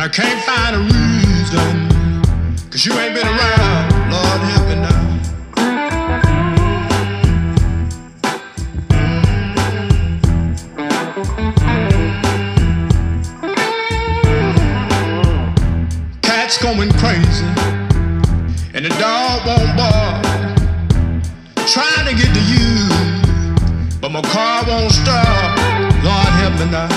I can't find a reason, 'cause you ain't been around. Lord help me now. Cat's going crazy and the dog won't bark, trying to get to you, but my car won't start. Lord help me now.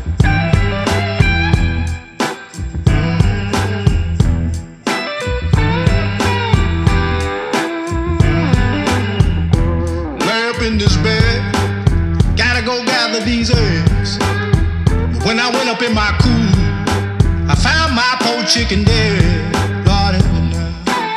Lay up in this bed, gotta go gather these eggs. But when I went up in my coop, I found my poor chicken dead. Lord help me now.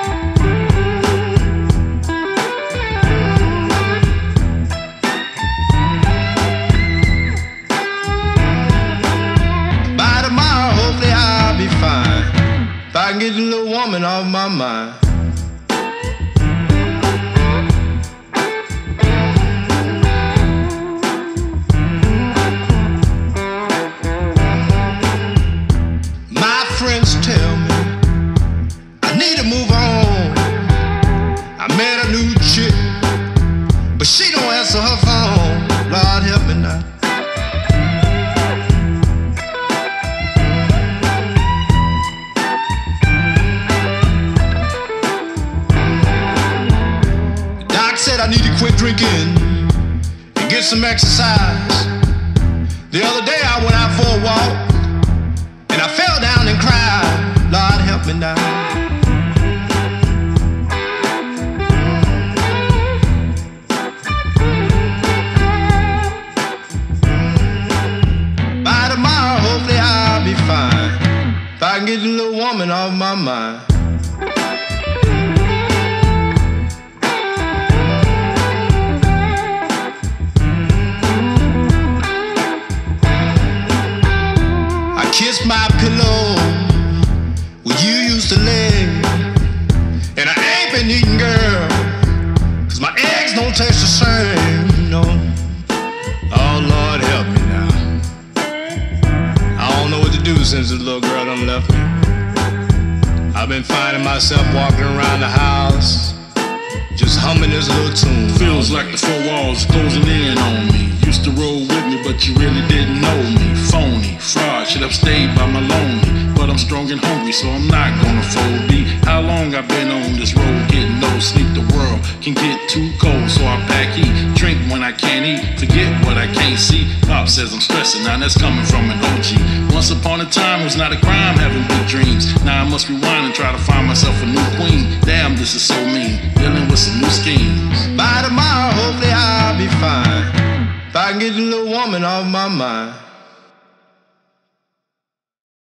By tomorrow, hopefully I'll be fine, if I can get the little woman off my mind. Friends tell me I need to move on. I met a new chick, but she don't answer her phone. Lord help me now. The doc said I need to quit drinking and get some exercise. The other day I went out for a walk and I fell down and cried. Lord help me now. By tomorrow, hopefully I'll be fine, if I can get the little woman off my mind. Kiss my pillow where you used to lay, and I ain't been eating, girl, 'cause my eggs don't taste the same, you know. Oh, Lord help me now. I don't know what to do since this little girl done left me. I've been finding myself walking around the house, just humming this little tune. Feels like the four walls closing in on me. Used to roll with me, but you really didn't know me. Phony, fraud, should have stayed by my lonely. But I'm strong and hungry, so I'm not gonna fold me. How long I've been on this road, getting no sleep. The world can get too cold, so I pack heat. Drink when I can't eat, forget what I can't see. Pop says I'm stressing, now that's coming from an OG. Once upon a time, it was not a crime having big dreams. Now I must rewind and try to find myself a new queen. Damn, this is so mean, dealing with some new schemes. By tomorrow, hopefully I'll be fine, if I can get the little woman off my mind.